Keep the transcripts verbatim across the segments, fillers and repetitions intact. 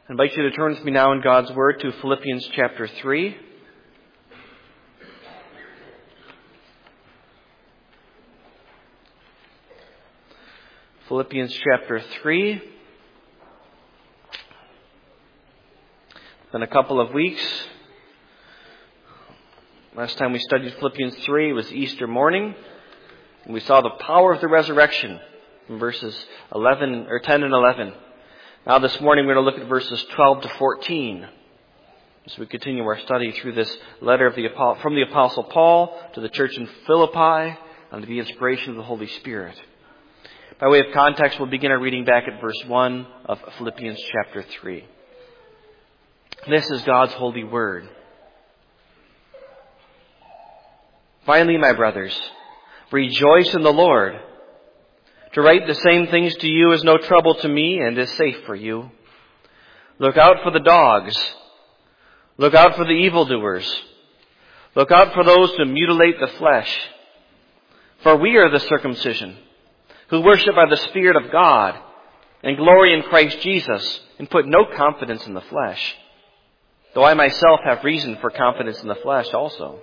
I invite you to turn with me now in God's Word to Philippians chapter three. Philippians chapter three. It's been a couple of weeks. Last time we studied Philippians three was Easter morning. And we saw the power of the resurrection in verses eleven or ten and eleven. Now this morning we're going to look at verses twelve to fourteen as we continue our study through this letter of the from the Apostle Paul to the church in Philippi under the inspiration of the Holy Spirit. By way of context, we'll begin our reading back at verse one of Philippians chapter three. This is God's holy word. Finally, my brothers, rejoice in the Lord. To write the same things to you is no trouble to me and is safe for you. Look out for the dogs. Look out for the evildoers. Look out for those who mutilate the flesh. For we are the circumcision, who worship by the Spirit of God and glory in Christ Jesus and put no confidence in the flesh, though I myself have reason for confidence in the flesh also.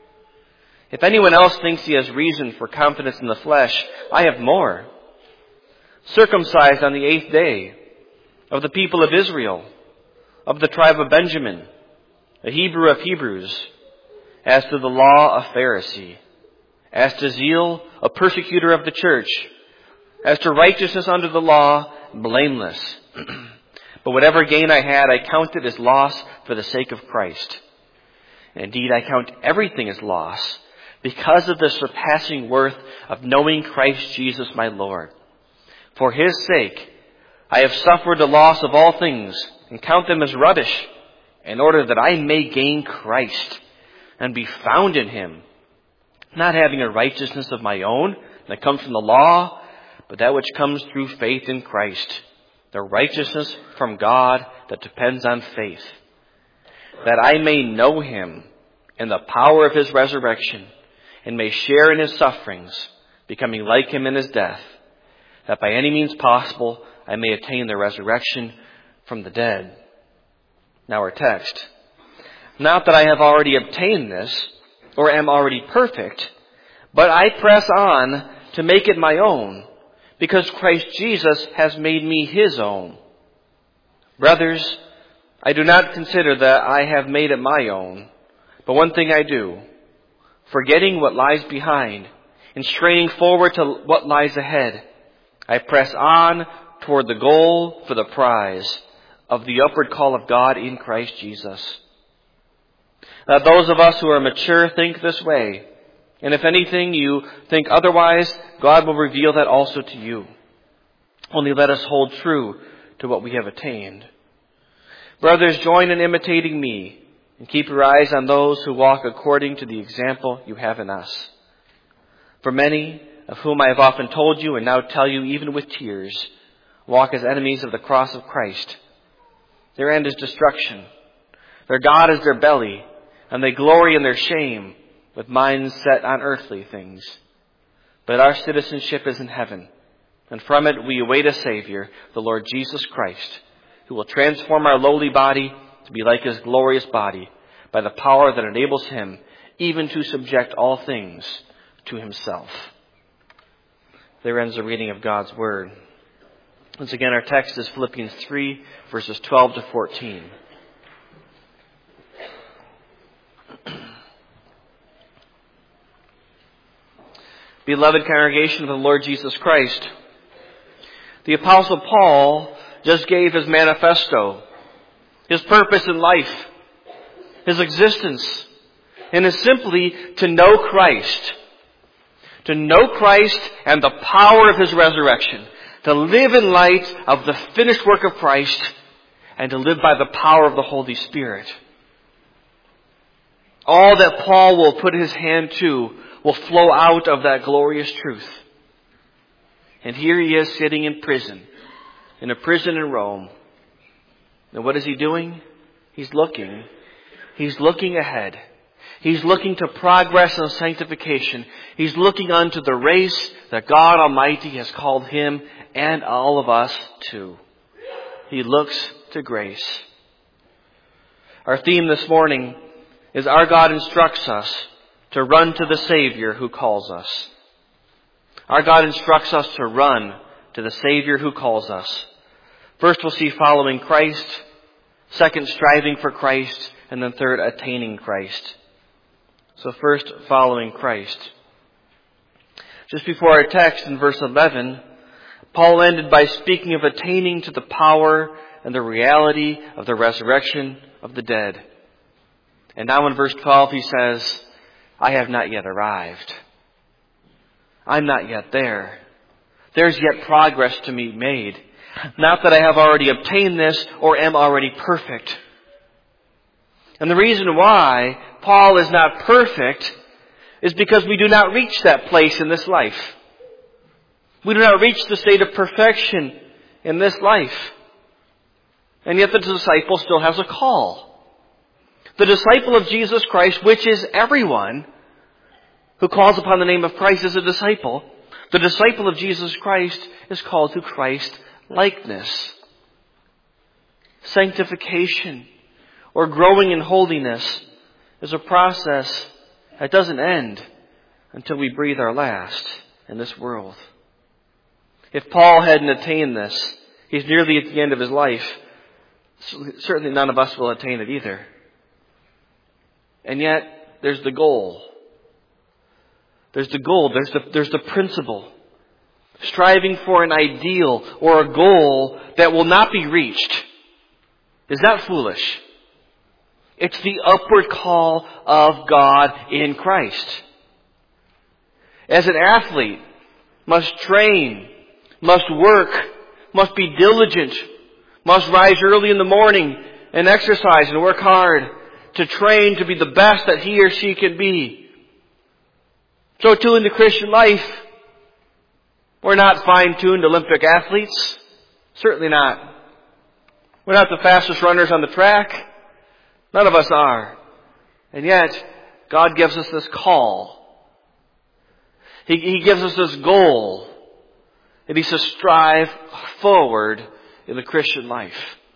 If anyone else thinks he has reason for confidence in the flesh, I have more. Circumcised on the eighth day, of the people of Israel, of the tribe of Benjamin, a Hebrew of Hebrews, as to the law, a Pharisee, as to zeal, a persecutor of the church, as to righteousness under the law, blameless. But whatever gain I had, I counted as loss for the sake of Christ. Indeed, I count everything as loss because of the surpassing worth of knowing Christ Jesus my Lord. For His sake, I have suffered the loss of all things and count them as rubbish, in order that I may gain Christ and be found in Him, not having a righteousness of my own that comes from the law, but that which comes through faith in Christ, the righteousness from God that depends on faith, that I may know Him and the power of His resurrection, and may share in His sufferings, becoming like Him in His death, that by any means possible I may attain the resurrection from the dead. Now our text. Not that I have already obtained this, or am already perfect, but I press on to make it my own, because Christ Jesus has made me His own. Brothers, I do not consider that I have made it my own, but one thing I do, forgetting what lies behind and straining forward to what lies ahead, I press on toward the goal for the prize of the upward call of God in Christ Jesus. Let those of us who are mature think this way, and if anything you think otherwise, God will reveal that also to you. Only let us hold true to what we have attained. Brothers, join in imitating me, and keep your eyes on those who walk according to the example you have in us. For many, of whom I have often told you and now tell you even with tears, walk as enemies of the cross of Christ. Their end is destruction. Their God is their belly, and they glory in their shame, with minds set on earthly things. But our citizenship is in heaven, and from it we await a Savior, the Lord Jesus Christ, who will transform our lowly body to be like His glorious body, by the power that enables Him even to subject all things to Himself. There ends the reading of God's Word. Once again, our text is Philippians three, verses twelve to fourteen. Beloved congregation of the Lord Jesus Christ, the Apostle Paul just gave his manifesto, his purpose in life, his existence, and is simply to know Christ. To know Christ and the power of His resurrection. To live in light of the finished work of Christ and to live by the power of the Holy Spirit. All that Paul will put his hand to will flow out of that glorious truth. And here he is sitting in prison, in a prison in Rome. And what is he doing? He's looking. He's looking ahead. He's looking to progress and sanctification. He's looking unto the race that God Almighty has called him and all of us to. He looks to grace. Our theme this morning is our God instructs us to run to the Savior who calls us. Our God instructs us to run to the Savior who calls us. First, we'll see following Christ. Second, striving for Christ. And then third, attaining Christ. So first, following Christ. Just before our text in verse eleven, Paul ended by speaking of attaining to the power and the reality of the resurrection of the dead. And now in verse twelve he says, I have not yet arrived. I'm not yet there. There's yet progress to be made. Not that I have already obtained this or am already perfect. And the reason why Paul is not perfect is because we do not reach that place in this life. We do not reach the state of perfection in this life. And yet the disciple still has a call. The disciple of Jesus Christ, which is everyone who calls upon the name of Christ as a disciple, the disciple of Jesus Christ is called to Christ likeness. Sanctification or growing in holiness is a process that doesn't end until we breathe our last in this world. If Paul hadn't attained this, he's nearly at the end of his life. Certainly none of us will attain it either. And yet, there's the goal. There's the goal. There's the, there's the principle. Striving for an ideal or a goal that will not be reached. Is that foolish? It's the upward call of God in Christ. As an athlete must train, must work, must be diligent, must rise early in the morning and exercise and work hard to train to be the best that he or she can be. So too in the Christian life, we're not fine-tuned Olympic athletes. Certainly not. We're not the fastest runners on the track. None of us are. And yet, God gives us this call. He, he gives us this goal. And He says, strive forward in the Christian life.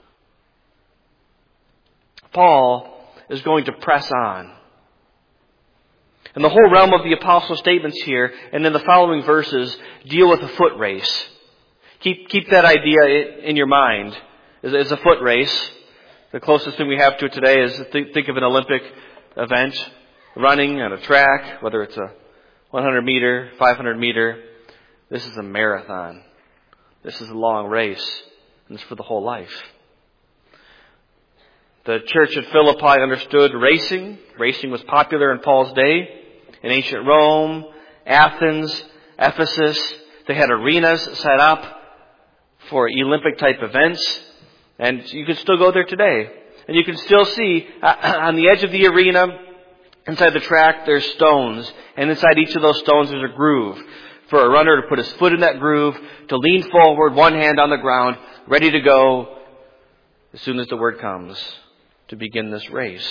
Paul is going to press on. And the whole realm of the apostles' statements here and in the following verses deal with a foot race. Keep, keep that idea in your mind. It's a foot race. The closest thing we have to it today is think, think of an Olympic event, running on a track, whether it's a one hundred meter, five hundred meter. This is a marathon. This is a long race. And it's for the whole life. The church at Philippi understood racing. Racing was popular in Paul's day. In ancient Rome, Athens, Ephesus, they had arenas set up for Olympic type events. And you can still go there today. And you can still see on the edge of the arena, inside the track, there's stones. And inside each of those stones there's a groove for a runner to put his foot in that groove, to lean forward, one hand on the ground, ready to go as soon as the word comes to begin this race.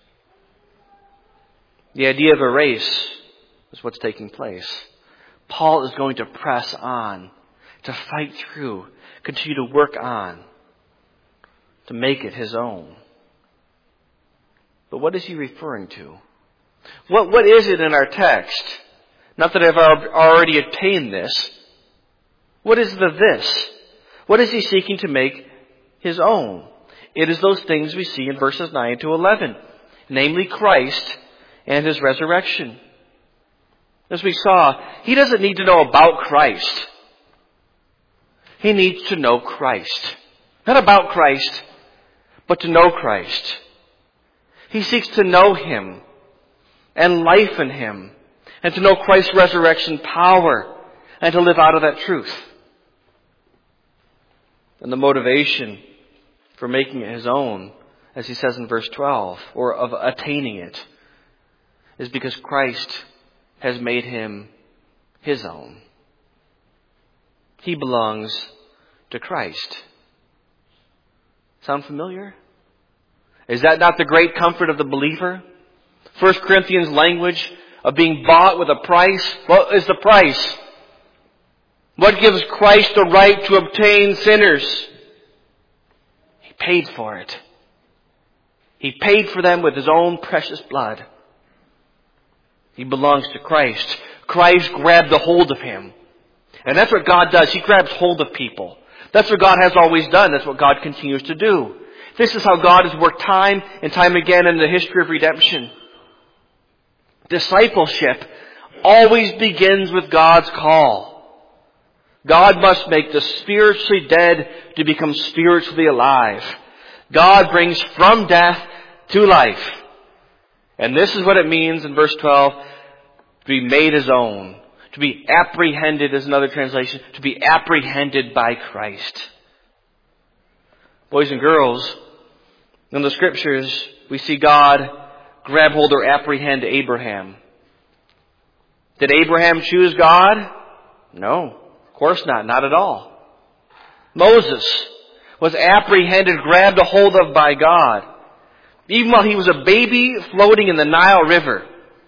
The idea of a race is what's taking place. Paul is going to press on, to fight through, continue to work on, to make it his own. But what is he referring to? What, what is it in our text? Not that I've already attained this. What is the this? What is he seeking to make his own? It is those things we see in verses nine to eleven. Namely Christ and His resurrection. As we saw, he doesn't need to know about Christ. He needs to know Christ. Not about Christ, but to know Christ. He seeks to know Him and life in Him, and to know Christ's resurrection power, and to live out of that truth. And the motivation for making it his own, as he says in verse twelve, or of attaining it, is because Christ has made him his own. He belongs to Christ. Sound familiar? Is that not the great comfort of the believer? First Corinthians language of being bought with a price. What is the price? What gives Christ the right to obtain sinners? He paid for it. He paid for them with His own precious blood. He belongs to Christ. Christ grabbed a hold of him. And that's what God does. He grabs hold of people. That's what God has always done. That's what God continues to do. This is how God has worked time and time again in the history of redemption. Discipleship always begins with God's call. God must make the spiritually dead to become spiritually alive. God brings from death to life. And this is what it means in verse twelve, to be made His own. To be apprehended is another translation. To be apprehended by Christ. Boys and girls, in the Scriptures, we see God grab hold or apprehend Abraham. Did Abraham choose God? No, of course not. Not at all. Moses was apprehended, grabbed a hold of by God. Even while he was a baby floating in the Nile River.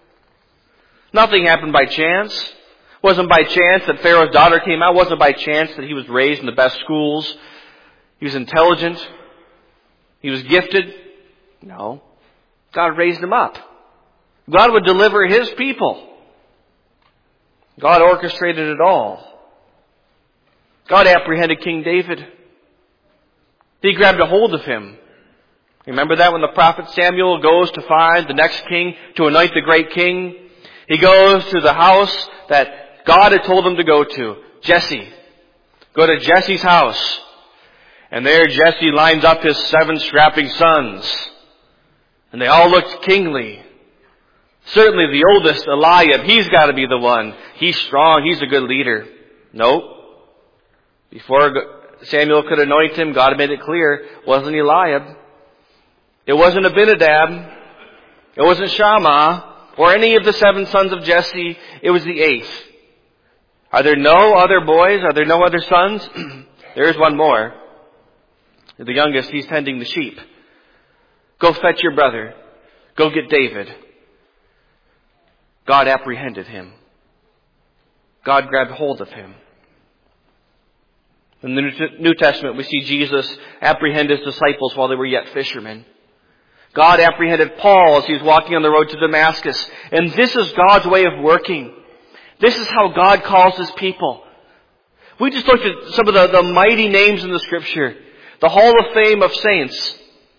Nothing happened by chance. It wasn't by chance that Pharaoh's daughter came out. It wasn't by chance that he was raised in the best schools. He was intelligent. He was gifted. No. God raised him up. God would deliver His people. God orchestrated it all. God apprehended King David. He grabbed a hold of him. Remember that when the prophet Samuel goes to find the next king, to anoint the great king? He goes to the house that God had told him to go to. Jesse. Go to Jesse's house. And there Jesse lines up his seven strapping sons. And they all looked kingly. Certainly the oldest, Eliab, he's got to be the one. He's strong. He's a good leader. Nope. Before Samuel could anoint him, God made it clear, it wasn't Eliab. It wasn't Abinadab. It wasn't Shammah or any of the seven sons of Jesse. It was the eighth. Are there no other boys? Are there no other sons? There is one more. The youngest, he's tending the sheep. Go fetch your brother. Go get David. God apprehended him. God grabbed hold of him. In the New Testament, we see Jesus apprehend His disciples while they were yet fishermen. God apprehended Paul as he was walking on the road to Damascus. And this is God's way of working. This is how God calls His people. We just looked at some of the, the mighty names in the Scripture. The Hall of Fame of saints.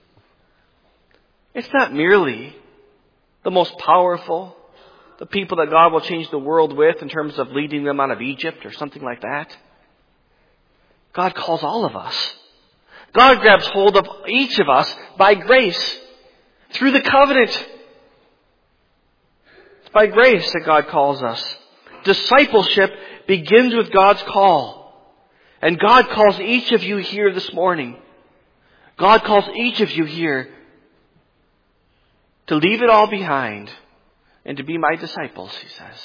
It's not merely the most powerful, the people that God will change the world with in terms of leading them out of Egypt or something like that. God calls all of us. God grabs hold of each of us by grace. Through the covenant. It's by grace that God calls us. Discipleship begins with God's call. And God calls each of you here this morning. God calls each of you here to leave it all behind and to be my disciples, He says.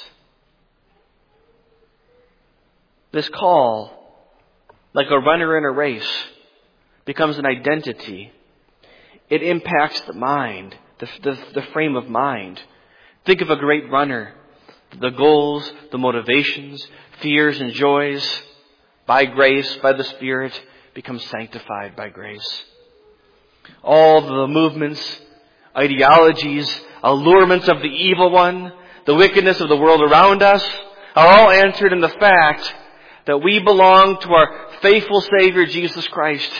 This call, like a runner in a race, becomes an identity. It impacts the mind, the, the, the frame of mind. Think of a great runner. The goals, the motivations, fears and joys, by grace, by the Spirit, become sanctified by grace. All the movements, ideologies, allurements of the evil one, the wickedness of the world around us, are all answered in the fact that we belong to our faithful Savior, Jesus Christ.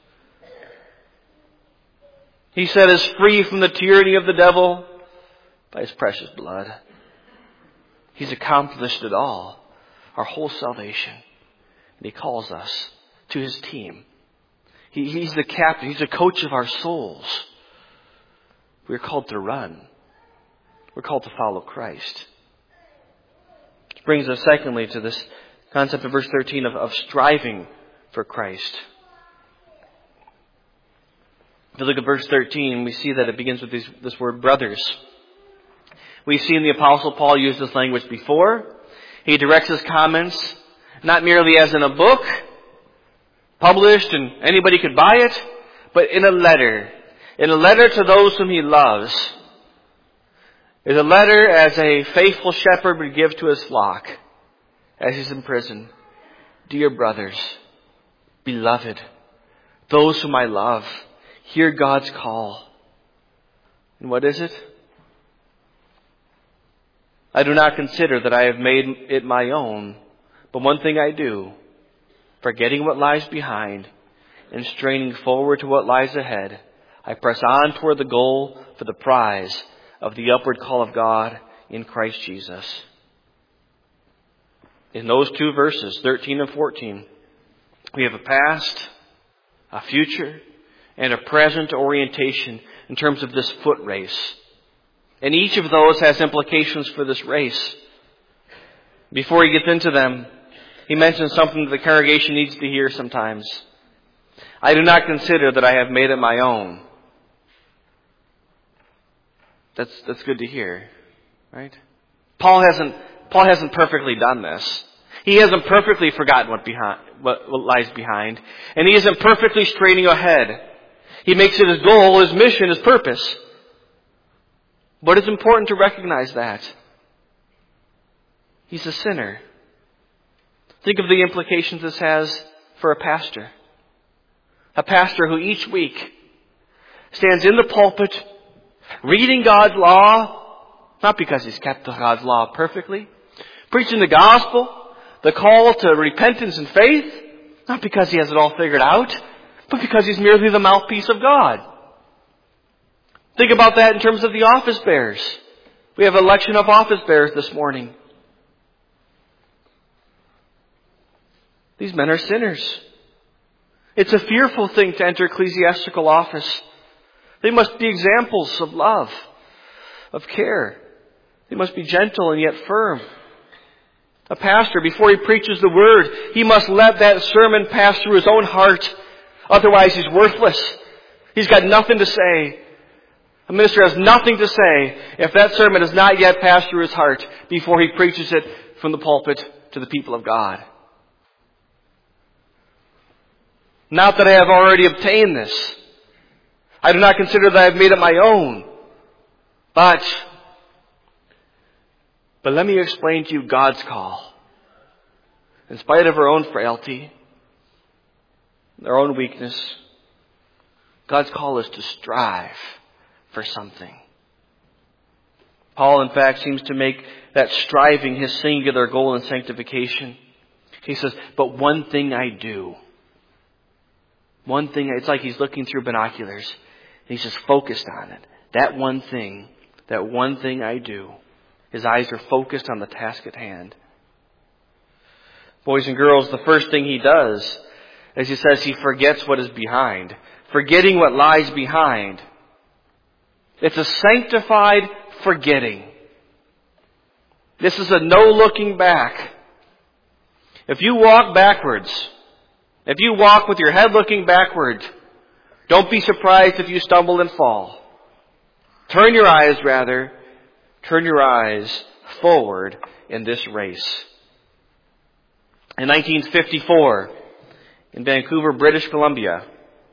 He set us free from the tyranny of the devil by His precious blood. He's accomplished it all, our whole salvation. And He calls us to His team. He, he's the captain. He's the coach of our souls. We're called to run. We're called to follow Christ. Which brings us secondly to this concept of verse thirteen of, of striving for Christ. If you look at verse thirteen, we see that it begins with these, this word brothers. We've seen the Apostle Paul use this language before. He directs his comments not merely as in a book, published and anybody could buy it, but in a letter. In a letter to those whom he loves. It's a letter as a faithful shepherd would give to his flock as he's in prison. Dear brothers, beloved, Those whom I love hear God's call. And what is it? I do not consider that I have made it my own, but one thing I do, forgetting what lies behind and straining forward to what lies ahead, I press on toward the goal for the prize of the upward call of God in Christ Jesus. In those two verses, thirteen and fourteen, we have a past, a future, and a present orientation in terms of this foot race. And each of those has implications for this race. Before he gets into them, he mentions something that the congregation needs to hear sometimes. I do not consider that I have made it my own. That's that's good to hear, right? Paul hasn't Paul hasn't perfectly done this. He hasn't perfectly forgotten what behind what, what lies behind, and he isn't perfectly straining ahead. He makes it his goal, his mission, his purpose. But it's important to recognize that he's a sinner. Think of the implications this has for a pastor. A pastor who each week stands in the pulpit reading God's law, not because he's kept God's law perfectly, preaching the gospel, the call to repentance and faith, not because he has it all figured out, but because he's merely the mouthpiece of God. Think about that in terms of the office bearers. We have election of office bearers this morning. These men are sinners. It's a fearful thing to enter ecclesiastical office. They must be examples of love, of care. They must be gentle and yet firm. A pastor, before he preaches the word, he must let that sermon pass through his own heart. Otherwise, he's worthless. He's got nothing to say. A minister has nothing to say if that sermon has not yet passed through his heart before he preaches it from the pulpit to the people of God. Not that I have already obtained this. I do not consider that I have made it my own. But, but let me explain to you God's call. In spite of our own frailty, our own weakness, God's call is to strive for something. Paul, in fact, seems to make that striving his singular goal in sanctification. He says, but one thing I do. One thing, it's like he's looking through binoculars. And he's just focused on it. That one thing, that one thing I do. His eyes are focused on the task at hand. Boys and girls, the first thing he does, as he says, he forgets what is behind. Forgetting what lies behind. It's a sanctified forgetting. This is a no looking back. If you walk backwards, if you walk with your head looking backward, don't be surprised if you stumble and fall. Turn your eyes, rather, turn your eyes forward in this race. In nineteen fifty-four, in Vancouver, British Columbia,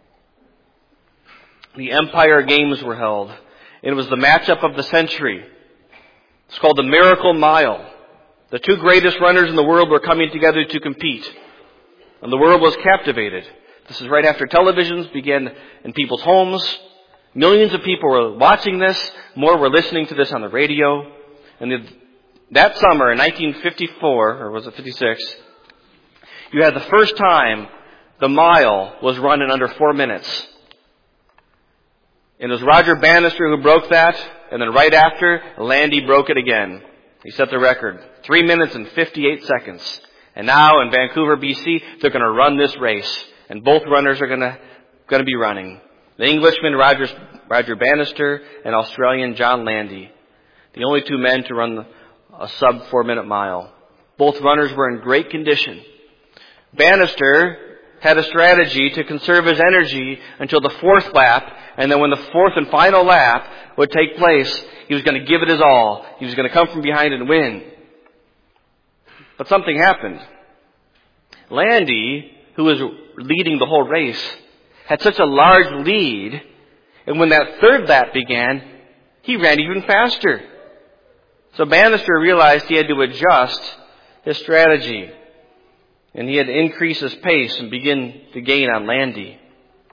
the Empire Games were held. It was the matchup of the century. It's called the Miracle Mile. The two greatest runners in the world were coming together to compete. And the world was captivated. This is right after televisions began in people's homes. Millions of people were watching this. More were listening to this on the radio. And the, that summer in nineteen fifty-four, or was it fifty-six, you had the first time the mile was run in under four minutes. And it was Roger Bannister who broke that. And then right after, Landy broke it again. He set the record. Three minutes and fifty-eight seconds. And now in Vancouver, B C, they're going to run this race. And both runners are going to, going to be running. The Englishman, Roger, Roger Bannister, and Australian John Landy. The only two men to run a sub four minute mile. Both runners were in great condition. Bannister had a strategy to conserve his energy until the fourth lap. And then when the fourth and final lap would take place, he was going to give it his all. He was going to come from behind and win. But something happened. Landy, who was leading the whole race, had such a large lead. And when that third lap began, he ran even faster. So Bannister realized he had to adjust his strategy. And he had to increase his pace and begin to gain on Landy.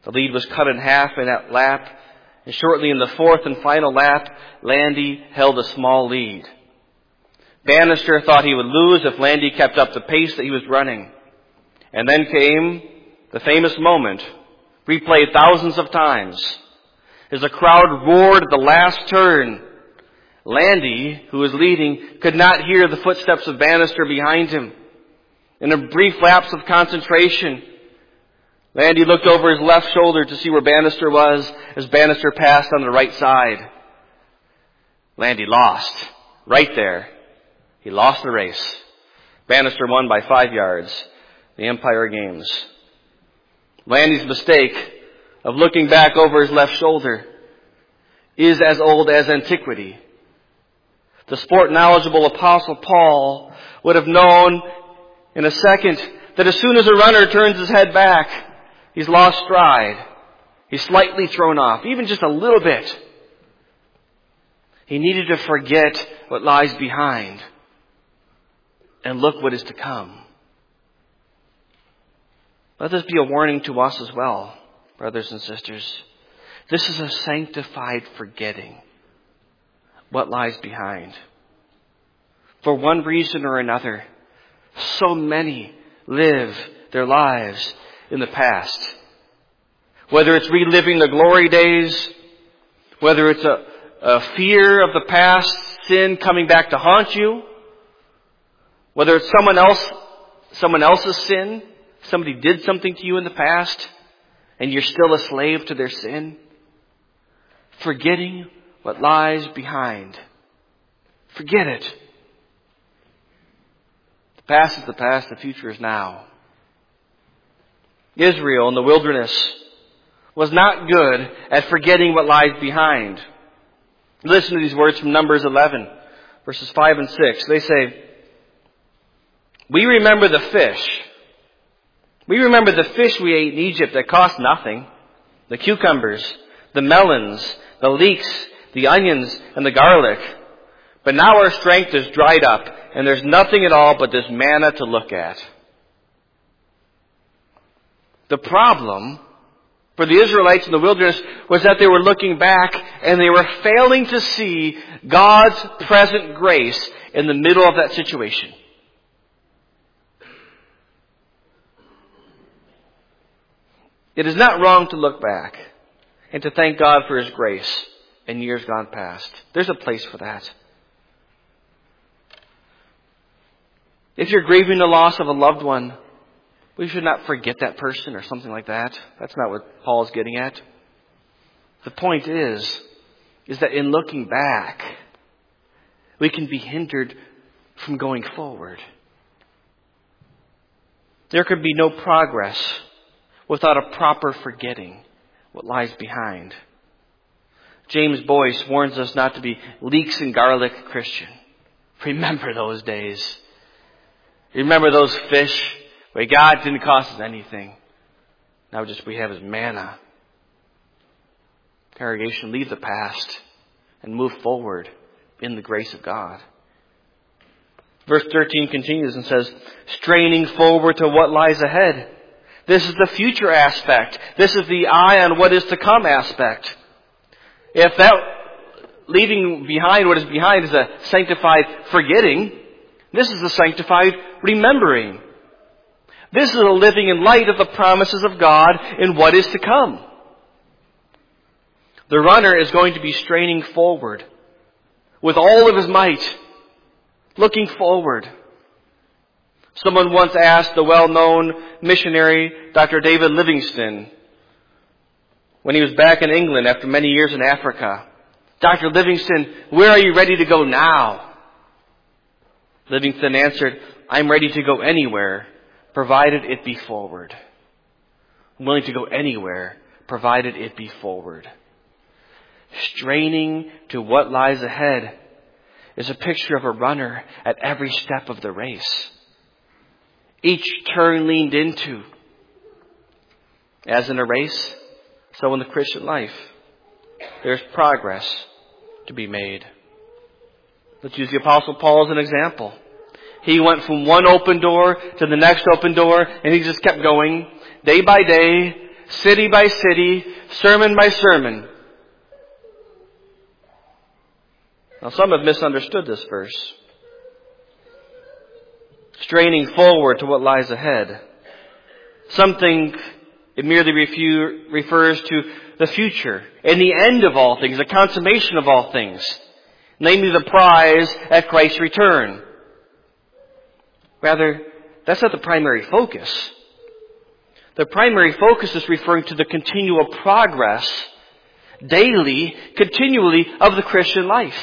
The lead was cut in half in that lap, and shortly in the fourth and final lap, Landy held a small lead. Bannister thought he would lose if Landy kept up the pace that he was running. And then came the famous moment, replayed thousands of times, as the crowd roared at the last turn. Landy, who was leading, could not hear the footsteps of Bannister behind him. In a brief lapse of concentration, Landy looked over his left shoulder to see where Bannister was as Bannister passed on the right side. Landy lost. Right there. He lost the race. Bannister won by five yards. The Empire Games. Landy's mistake of looking back over his left shoulder is as old as antiquity. The sport knowledgeable Apostle Paul would have known in a second that as soon as a runner turns his head back, he's lost stride. He's slightly thrown off, even just a little bit. He needed to forget what lies behind and look what is to come. Let this be a warning to us as well, brothers and sisters. This is a sanctified forgetting what lies behind. For one reason or another, so many live their lives in the past. Whether it's reliving the glory days, whether it's a, a fear of the past, sin coming back to haunt you, whether it's someone else, someone else's sin, somebody did something to you in the past, and you're still a slave to their sin. Forgetting what lies behind. Forget it. The past is the past, the future is now. Israel in the wilderness was not good at forgetting what lies behind. Listen to these words from Numbers eleven, verses five and six. They say, "We remember the fish. We remember the fish we ate in Egypt that cost nothing. The cucumbers, the melons, the leeks, the onions, and the garlic. But now our strength is dried up, and there's nothing at all but this manna to look at." The problem for the Israelites in the wilderness was that they were looking back and they were failing to see God's present grace in the middle of that situation. It is not wrong to look back and to thank God for His grace in years gone past. There's a place for that. If you're grieving the loss of a loved one, we should not forget that person or something like that. That's not what Paul is getting at. The point is, is that in looking back, we can be hindered from going forward. There could be no progress without a proper forgetting what lies behind. James Boyce warns us not to be leeks and garlic Christian. Remember those days. Remember those fish where God didn't cost us anything. Now just we have His manna. Congregation, leave the past and move forward in the grace of God. Verse thirteen continues and says, straining forward to what lies ahead. This is the future aspect. This is the eye on what is to come aspect. If that leaving behind what is behind is a sanctified forgetting, this is a sanctified remembering. This is a living in light of the promises of God in what is to come. The runner is going to be straining forward with all of his might, looking forward. Someone once asked the well-known missionary Doctor David Livingstone, when he was back in England after many years in Africa, "Doctor Livingstone, where are you ready to go now?" Livingstone answered, "I'm ready to go anywhere, provided it be forward." I'm willing to go anywhere, provided it be forward. Straining to what lies ahead is a picture of a runner at every step of the race. Each turn leaned into. As in a race, so in the Christian life, there's progress to be made. Let's use the Apostle Paul as an example. He went from one open door to the next open door, and he just kept going day by day, city by city, sermon by sermon. Now some have misunderstood this verse, straining forward to what lies ahead. Some think it merely refu- refers to the future and the end of all things, the consummation of all things, namely the prize at Christ's return. Rather, that's not the primary focus. The primary focus is referring to the continual progress, daily, continually, of the Christian life.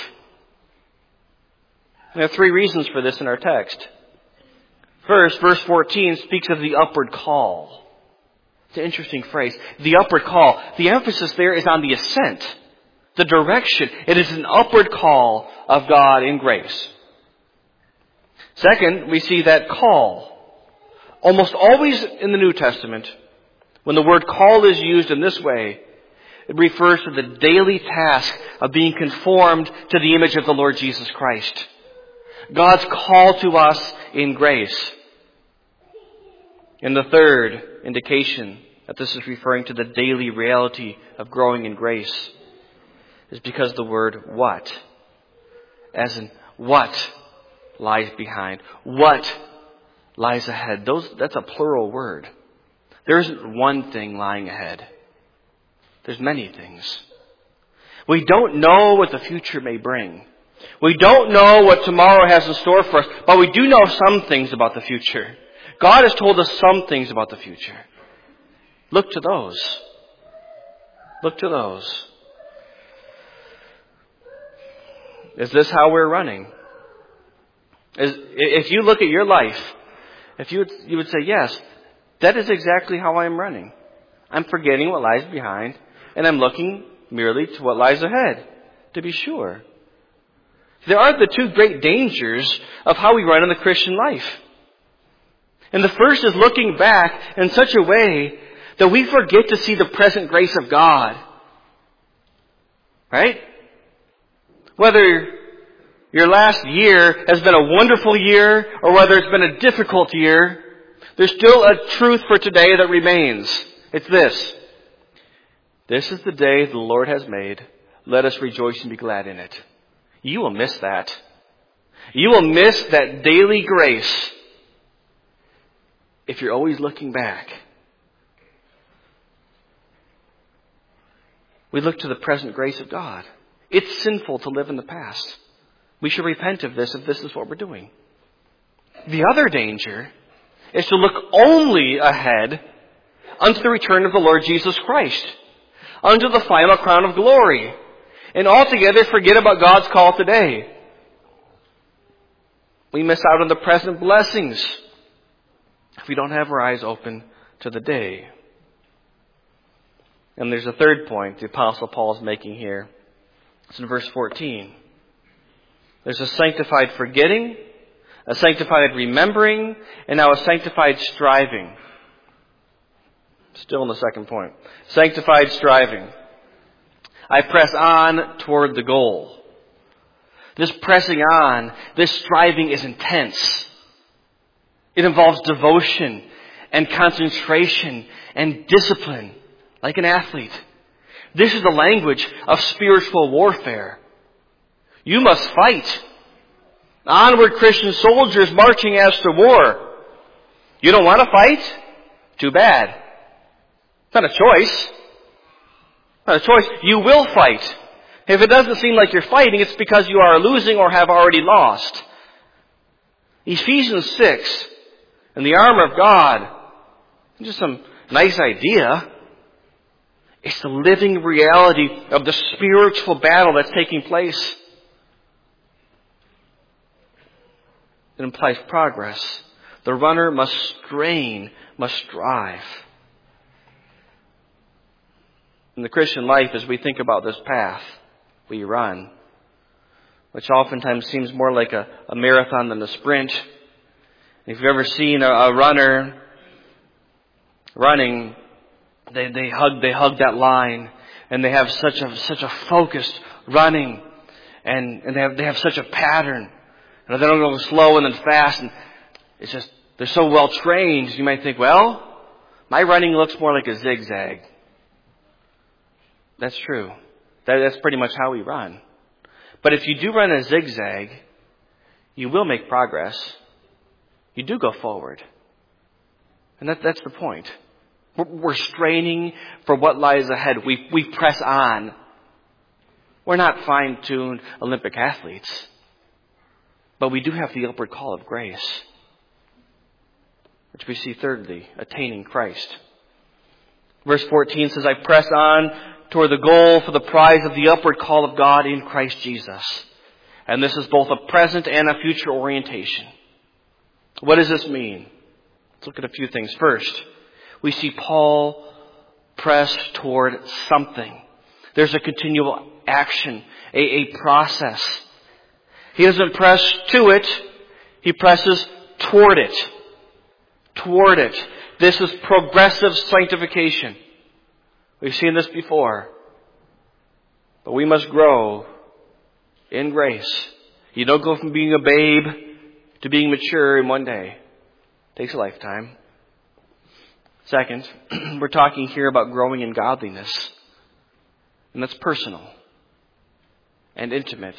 There are three reasons for this in our text. First, verse fourteen speaks of the upward call. It's an interesting phrase. The upward call. The emphasis there is on the ascent, the direction. It is an upward call of God in grace. Second, we see that call. Almost always in the New Testament, when the word call is used in this way, it refers to the daily task of being conformed to the image of the Lord Jesus Christ. God's call to us in grace. And the third indication that this is referring to the daily reality of growing in grace is because the word what, as in what lies behind, what lies ahead. Those, that's a plural word. There isn't one thing lying ahead. There's many things. We don't know what the future may bring. We don't know what tomorrow has in store for us, but we do know some things about the future. God has told us some things about the future. Look to those. Look to those. Is this how we're running? Is, if you look at your life, if you would, you would say, yes, that is exactly how I'm running. I'm forgetting what lies behind, and I'm looking merely to what lies ahead, to be sure. There are the two great dangers of how we run in the Christian life. And the first is looking back in such a way that we forget to see the present grace of God. Right? Whether your last year has been a wonderful year or whether it's been a difficult year, there's still a truth for today that remains. It's this. This is the day the Lord has made. Let us rejoice and be glad in it. You will miss that. You will miss that daily grace if you're always looking back. We look to the present grace of God. It's sinful to live in the past. We should repent of this if this is what we're doing. The other danger is to look only ahead unto the return of the Lord Jesus Christ, unto the final crown of glory, and altogether forget about God's call today. We miss out on the present blessings if we don't have our eyes open to the day. And there's a third point the Apostle Paul is making here. It's in verse fourteen. There's a sanctified forgetting, a sanctified remembering, and now a sanctified striving. Still in the second point. Sanctified striving. I press on toward the goal. This pressing on, this striving is intense. It involves devotion and concentration and discipline, like an athlete. This is the language of spiritual warfare. You must fight. Onward, Christian soldiers marching as to war. You don't want to fight? Too bad. It's not a choice. Not a choice. You will fight. If it doesn't seem like you're fighting, it's because you are losing or have already lost. Ephesians six, and the armor of God, just some nice idea. It's the living reality of the spiritual battle that's taking place. It implies progress. The runner must strain, must strive. In the Christian life, as we think about this path we run, which oftentimes seems more like a, a marathon than a sprint. If you've ever seen a, a runner running, they, they hug they hug that line, and they have such a such a focused running, and, and they have they have such a pattern. And they don't go slow and then fast, and it's just they're so well trained. You might think, well, My running looks more like a zigzag. That's true. That, that's pretty much how we run. But if you do run a zigzag, you will make progress. You do go forward. And that, that's the point. We're, we're straining for what lies ahead. We, we press on. We're not fine-tuned Olympic athletes. But we do have the upward call of grace. Which we see thirdly, attaining Christ. Verse fourteen says, I press on toward the goal for the prize of the upward call of God in Christ Jesus. And this is both a present and a future orientation. What does this mean? Let's look at a few things. First, we see Paul press toward something. There's a continual action, a, a process. He doesn't press to it, he presses toward it. Toward it. This is progressive sanctification. We've seen this before. But we must grow in grace. You don't go from being a babe to being mature in one day. It takes a lifetime. Second, we're talking here about growing in godliness. And that's personal and intimate.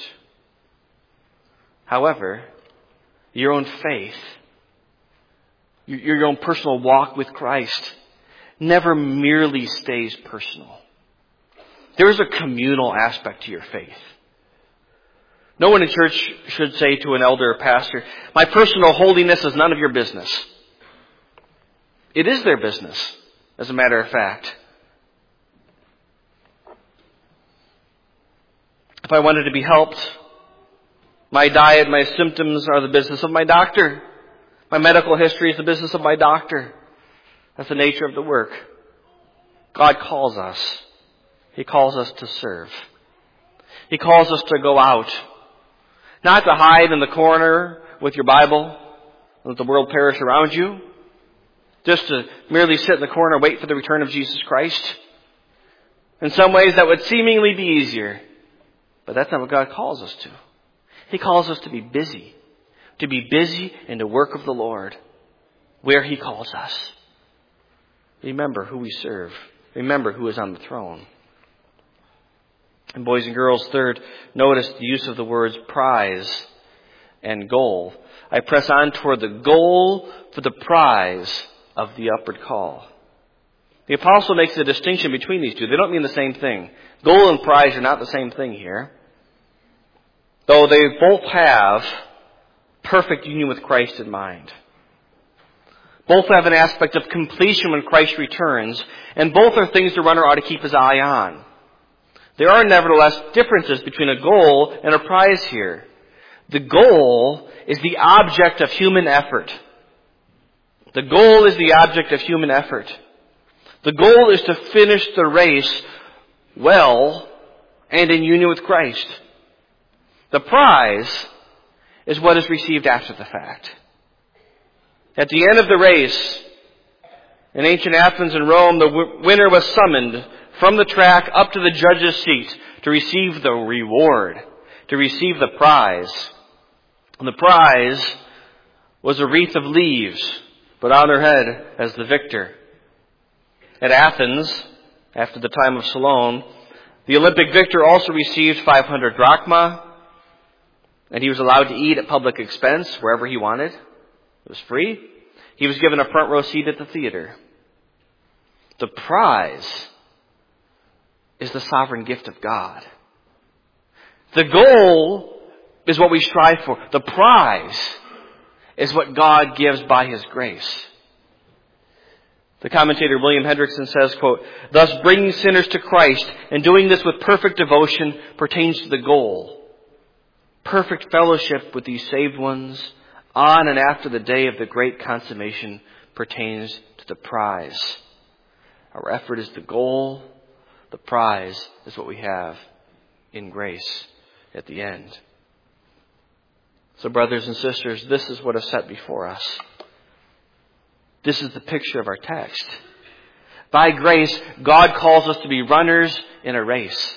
However, your own faith, your own personal walk with Christ, never merely stays personal. There is a communal aspect to your faith. No one in church should say to an elder or pastor, my personal holiness is none of your business. It is their business, as a matter of fact. If I wanted to be helped, my diet, my symptoms are the business of my doctor. My medical history is the business of my doctor. That's the nature of the work. God calls us. He calls us to serve. He calls us to go out. Not to hide in the corner with your Bible and let the world perish around you. Just to merely sit in the corner and wait for the return of Jesus Christ. In some ways that would seemingly be easier. But that's not what God calls us to. He calls us to be busy. To be busy in the work of the Lord. Where He calls us. Remember who we serve. Remember who is on the throne. And boys and girls, third, notice the use of the words prize and goal. I press on toward the goal for the prize of the upward call. The apostle makes a distinction between these two. They don't mean the same thing. Goal and prize are not the same thing here. Though they both have perfect union with Christ in mind. Both have an aspect of completion when Christ returns, and both are things the runner ought to keep his eye on. There are nevertheless differences between a goal and a prize here. The goal is the object of human effort. The goal is the object of human effort. The goal is to finish the race well and in union with Christ. The prize is what is received after the fact. At the end of the race, in ancient Athens and Rome, the winner was summoned from the track up to the judge's seat to receive the reward, to receive the prize. And the prize was a wreath of leaves put on their head as the victor. At Athens, after the time of Solon, the Olympic victor also received five hundred drachma, and he was allowed to eat at public expense wherever he wanted. It was free. He was given a front row seat at the theater. The prize is the sovereign gift of God. The goal is what we strive for. The prize is what God gives by His grace. The commentator William Hendrickson says, quote, thus bringing sinners to Christ and doing this with perfect devotion pertains to the goal. Perfect fellowship with these saved ones on and after the day of the great consummation pertains to the prize. Our effort is the goal. The prize is what we have in grace at the end. So brothers and sisters, this is what is set before us. This is the picture of our text. By grace, God calls us to be runners in a race.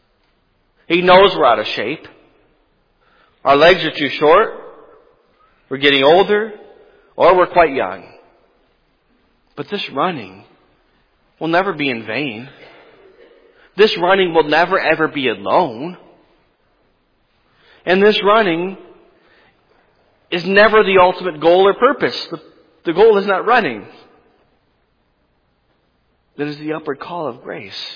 He knows we're out of shape. Our legs are too short. We're getting older, or we're quite young. But this running will never be in vain. This running will never ever be alone. And this running is never the ultimate goal or purpose. The, the goal is not running. That is the upward call of grace.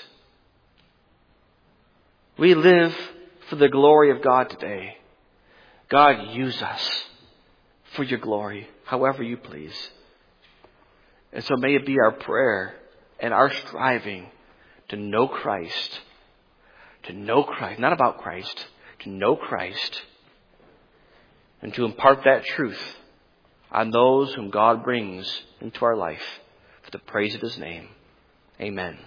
We live for the glory of God today. God, use us for your glory, however you please. And so may it be our prayer and our striving to know Christ. To know Christ, not about Christ, to know Christ. And to impart that truth on those whom God brings into our life for the praise of His name. Amen.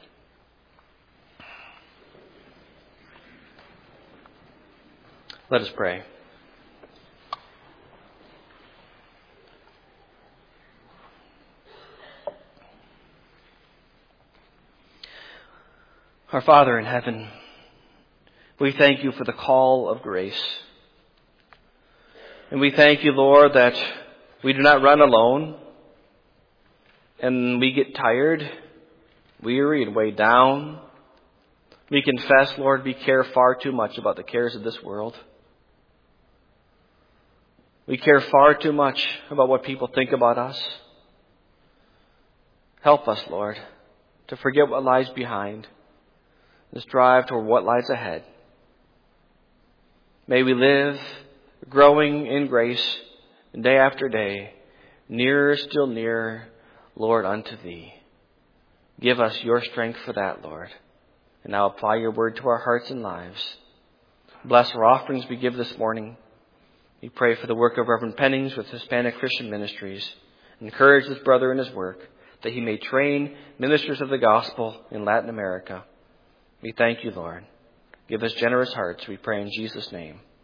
Let us pray. Our Father in heaven, we thank you for the call of grace. And we thank you, Lord, that we do not run alone and we get tired, weary, and weighed down. We confess, Lord, we care far too much about the cares of this world. We care far too much about what people think about us. Help us, Lord, to forget what lies behind. Let's drive toward what lies ahead. May we live growing in grace day after day, nearer, still nearer, Lord, unto Thee. Give us your strength for that, Lord. And now apply your word to our hearts and lives. Bless our offerings we give this morning. We pray for the work of Reverend Pennings with Hispanic Christian Ministries. Encourage this brother in his work, that he may train ministers of the gospel in Latin America. We thank you, Lord. Give us generous hearts, we pray in Jesus' name.